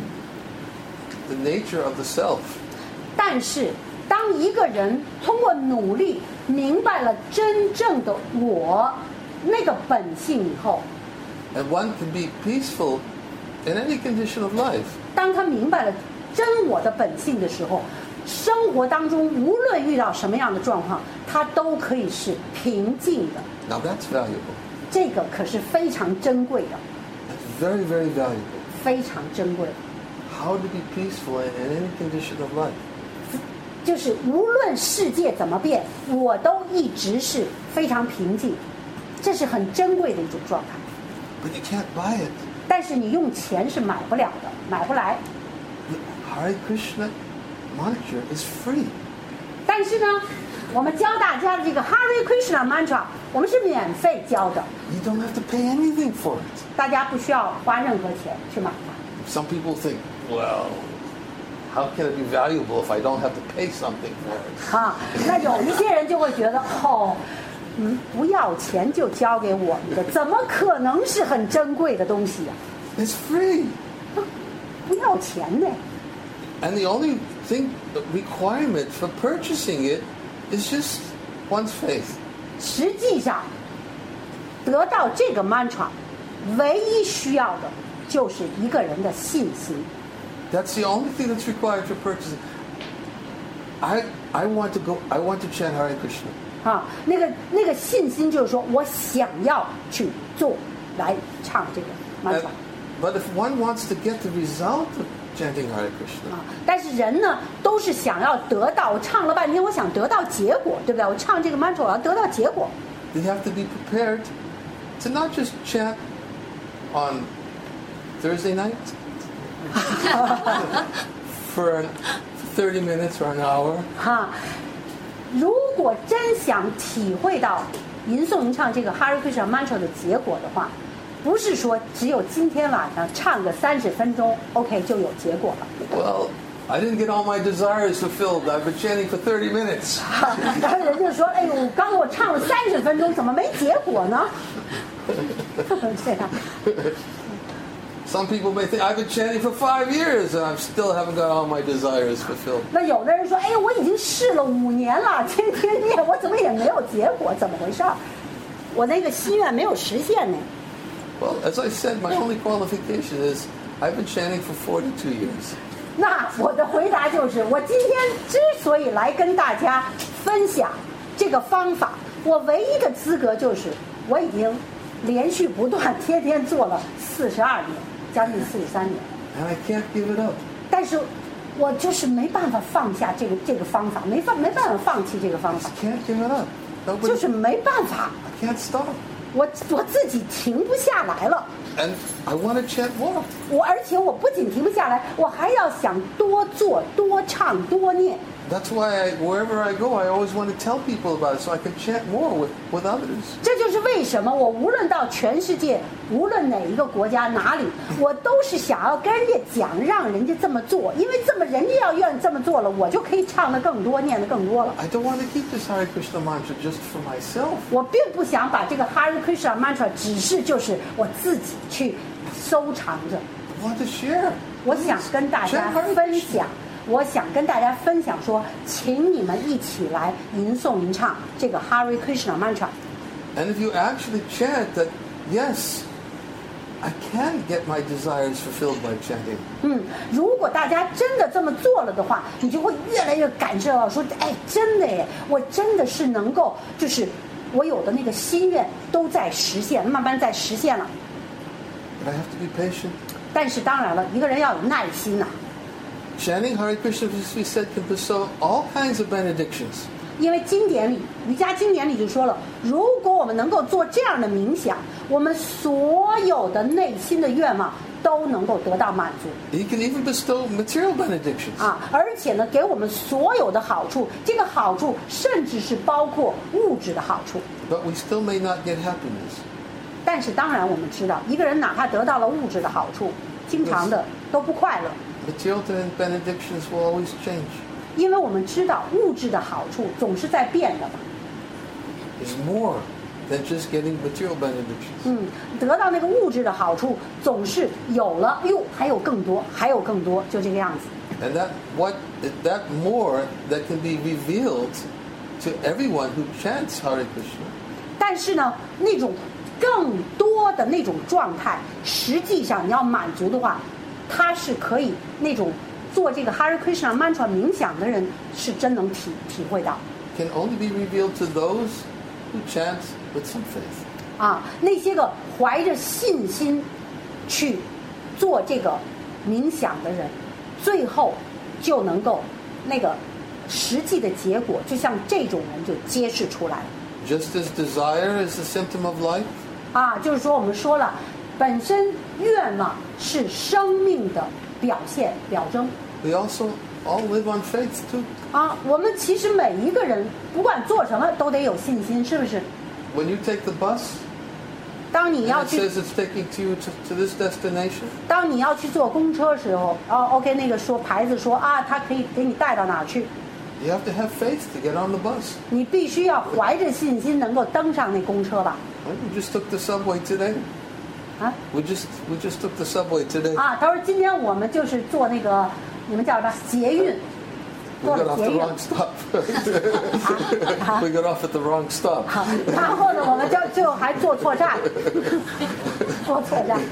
the nature of the self, 但是当一个人通过努力明白了真正的我那个本性以后， and one can be peaceful in any condition of life. 当他明白了真我的本性的时候，生活当中无论遇到什么样的状况，他都可以是平静的。 Now that's valuable. 这个可是非常珍贵的， That's very, very valuable. 非常珍贵的。 How to be peaceful in, in any condition of life. 就是无论世界怎么变，我都一直是非常平静，这是很珍贵的一种状态。 But you can't buy it. 但是你用钱是买不了的，买不来。 The Hare Krishna mantra is free. 但是呢，我们教大家的这个 Hare Krishna mantra， 我们是免费教的， You don't have to pay anything for it. 大家不需要花任何钱去买它。 Some people think, well, how can it be valuable if I don't have to pay something for it? 啊，那有一些人就会觉得，哦，嗯，不要钱就交给我们的，怎么可能是很珍贵的东西呀、 It's free. 啊？不要钱呢？ And the only thing, the requirement for purchasing it is just one's faith. 实际上，得到这个 mantra， 唯一需要的就是一个人的信心。 That's the only thing that's required for purchasing. I I want to go. I want to chant Hare Krishna. 啊，那个那个信心就是说我想要去做，来唱这个 And, mantra。 but if one wants to get the result of chanting Hare Krishna, 啊，但是人呢都是想要得到，我唱了半天，我想得到结果，对不对？我唱这个 mantra， 我要得到结果。 you have to be prepared to not just chant on Thursday night for thirty minutes or an hour. 哈，如果真想体会到吟诵吟唱这个 Hare Krishna mantra 的结果的话，不是说只有今天晚上唱个三十分钟 ，OK 就有结果了。 Well, I didn't get all my desires fulfilled. I've been chanting for thirty minutes. 哈，然后人就说：“哎呦，刚我唱了三十分钟，怎么没结果呢？”这样。 Some people may think I've been chanting for five years and I still haven't got all my desires fulfilled. 那有的人说：“哎，我已经试了五年了，天天念，我怎么也没有结果？怎么回事？我那个心愿没有实现呢？” Well, as I said, my only qualification is I've been chanting for forty-two years. 那我的回答就是，我今天之所以来跟大家分享这个方法，我唯一的资格就是我已经连续不断天天做了四十二年，将近四十三年。 And I can't give it up. 但是，我就是没办法放下这个这个方法，没放没办法放弃这个方法， Can't give it up. 就 Nobody, 是没办法， I can't stop. 我我自己停不下来了。 And I want to chant more. 我而且我不仅停不下来，我还要想多做、多唱、多念。 That's why I, wherever I go, I always want to tell people about it so I can chant more with, with others. 这就是为什么我无论到全世界，无论哪一个国家哪里，我都是想要跟人家讲，让人家这么做，因为这么人家要愿意这么做了，我就可以唱得更多，念得更多了。 I don't want to keep this Hare Krishna mantra just for myself. 我并不想把这个 Hare Krishna mantra 只是就是我自己去收藏着， I want to share. 我想跟大家分享。我想跟大家分享说，请你们一起来吟诵吟唱这个 Hare Krishna mantra。 And if you actually chant that, yes, I can get my desires fulfilled by chanting. 嗯，如果大家真的这么做了的话，你就会越来越感受到说，哎，真的耶，我真的是能够，就是我有的那个心愿都在实现，慢慢在实现了。 But I have to be patient. 但是当然了，一个人要有耐心呐、 Chanting Hare Krishna, as we said, can bestow all kinds of benedictions. 因为经典里，瑜伽经典里就说了，如果我们能够做这样的冥想，我们所有的内心的愿望都能够得到满足 He can even bestow material benedictions. 啊！而且呢，给我们所有的好处，这个好处甚至是包括物质的好处。 But we still may not get happiness. 但是当然，我们知道，一个人哪怕得到了物质的好处，经常的都不快乐， Material benedictions will always change. 因为我们知道物质的好处总是在变的嘛。 There's more than just getting material benefits. 嗯，得到那个物质的好处，总是有了，哟，还有更多，还有更多，就这个样子。 And that what that more that can be revealed to everyone who chants Hare Krishna. 但是呢，那种更多的那种状态，实际上你要满足的话，它是可以那种做这个 Hare Krishna mantra 冥想的人是真能体体会到。 Can only be revealed to those who chant with some faith. 啊，那些个怀着信心去做这个冥想的人，最后就能够那个实际的结果，就像这种人就揭示出来了。 Just as desire is the symptom of life. 啊，就是说我们说了，本身愿望是生命的表现表征。 We also all live on faith too. 啊，我们其实每一个人不管做什么都得有信心，是不是？ When you take the bus, 当你 and 要 it 去 says it's taking to you to, to this destination, 当你要去坐公车时候，哦 ，OK， 那个说牌子说啊，它可以给你带到哪儿去， you have to have faith to get on the bus. 你必须要怀着信心能够登上那公车吧？ We just took the subway today. 啊 We just we just took the subway today. 啊，他说今天我们就是坐那个你们叫什么捷运， We 坐 got 了 off 捷 the 运。 wrong stop. We got off at the wrong stop. 好，然后呢，我们就最后还坐错站，坐错站。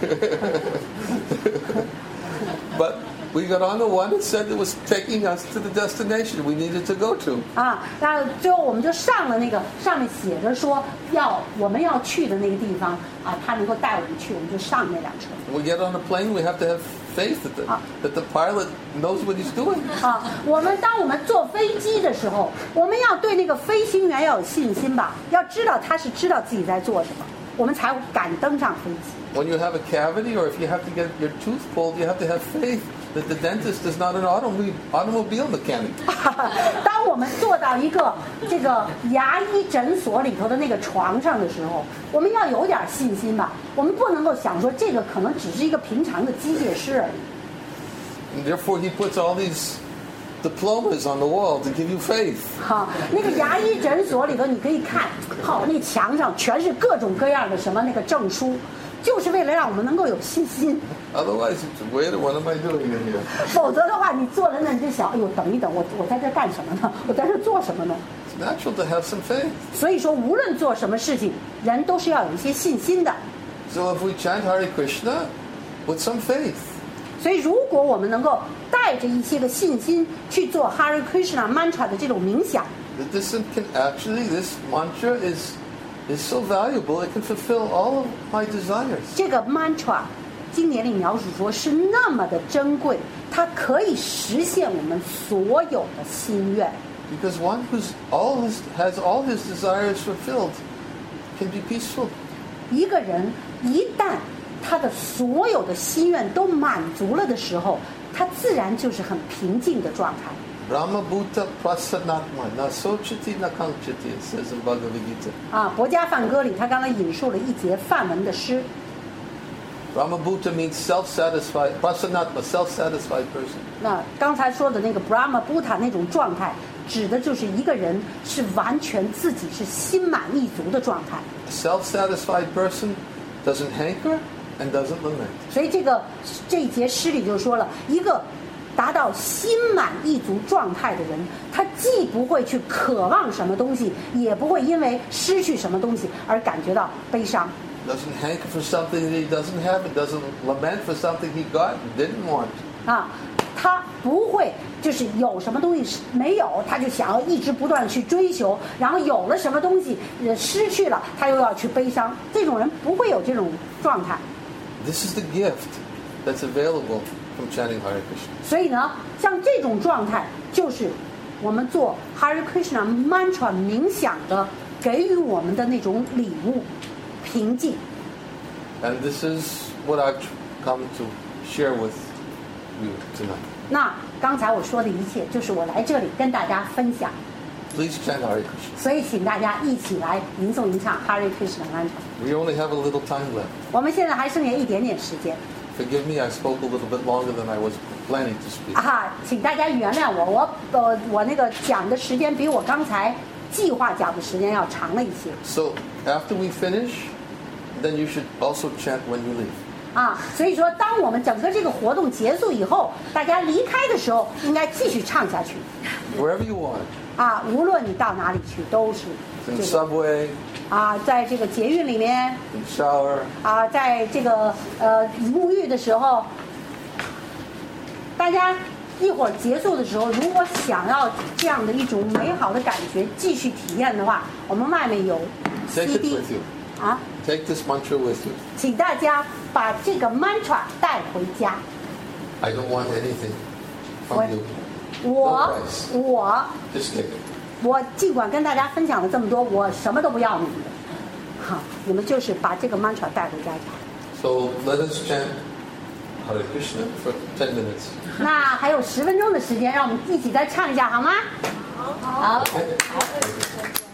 But we got on the one that said it was taking us to the destination we needed to go to. 啊，那最后我们就上了那个上面写着说要我们要去的那个地方啊，他能够带我们去，我们就上那辆车。 When we get on a plane, we have to have faith that the, that the pilot knows what he's doing. 啊，我们当我们坐飞机的时候，我们要对那个飞行员要有信心吧，要知道他是知道自己在做什么，我们才敢登上飞机。 When you have a cavity or if you have to get your tooth pulled, you have to have faith that the dentist is not an automobile, automobile mechanic. 当我们坐到一个这个牙医诊所里头的那个床上的时候，我们要有点信心吧，我们不能够想说这个可能只是一个平常的机械师而已。 And therefore, he puts all these diplomas on the wall to give you faith. 好，那个牙医诊所里头你可以看，好，那墙上全是各种各样的什么那个证书，就是为了让我们能够有信心。 Otherwise, wait, what am I doing in here? 否则的话，你坐在那你就想，哎呦，等一等，我我在这干什么呢？我在这做什么呢？ It's natural to have some faith. 所以说，无论做什么事情，人都是要有一些信心的。 So if we chant Hare Krishna with some faith, 所以，如果我们能够带着一些个信心去做 Hare Krishna mantra 的这种冥想， that this can actually, this mantra is is so valuable, it can fulfill all of my desires. 这个 mantra 经典里描述说是那么的珍贵，它可以实现我们所有的心愿。 Because one who's all his, has all his desires fulfilled can be peaceful. 一个人一旦他的所有的心愿都满足了的时候，他自然就是很平静的状态。 Brahma Bhuta Prasanatma Nasochiti Nakanchiti, it says in Bhagavad Gita. 啊，《博家梵歌》里，他刚刚引述了一节梵文的诗。 Brahma Bhuta means self-satisfied, Prasanatma, self-satisfied person. 那刚才说的那个 Brahma Bhuta 那种状态，指的就是一个人是完全自己是心满意足的状态。 A self-satisfied person doesn't hanker and doesn't lament. 所以这个这一节诗里就说了，一个达到心满意足状态的人，他既不会去渴望什么东西，也不会因为失去什么东西而感觉到悲伤。 Doesn't hanker for something that he doesn't have and doesn't lament for something he got and didn't want. 啊，他不会就是有什么东西是没有，他就想要一直不断去追求，然后有了什么东西呃失去了，他又要去悲伤。这种人不会有这种状态。 This is the gift that's available from chanting Hare Krishna. 所以呢，像这种状态，就是我们做 Hare Krishna mantra 冥想的给予我们的那种礼物，平静。 And this is what I've come to share with you tonight. 那刚才我说的一切，就是我来这里跟大家分享。 Please chant Hare Krishna. 所以，请大家一起来吟诵吟唱 Hare Krishna mantra。 We only have a little time left. 我们现在还剩下一点点时间。 Forgive me, I spoke a little bit longer than I was planning to speak. 啊，请大家原谅我，我呃我那个讲的时间比我刚才计划讲的时间要长了一些。 So after we finish, then you should also chant when you leave. 啊，所以说，当我们整个这个活动结束以后，大家离开的时候，应该继续唱下去。 Wherever you want. 啊，无论你到哪里去，都是 In 这个 subway, 啊，在这个捷运里面 in shower. 啊，在这个呃沐浴的时候，大家一会儿结束的时候，如果想要这样的一种美好的感觉继续体验的话，我们外面有 Take C it D with you. 啊， Take this mantra with you. 请大家把这个 mantra 带回家。 I don't want anything from What? you. 我 No price. 我 Just take it. 我尽管跟大家分享了这么多，我什么都不要你们的，好，你们就是把这个 mantra 带回家去。 So let us chant Hare Krishna for ten minutes. 那还有十分钟的时间，让我们一起再唱一下好吗？好。 Okay?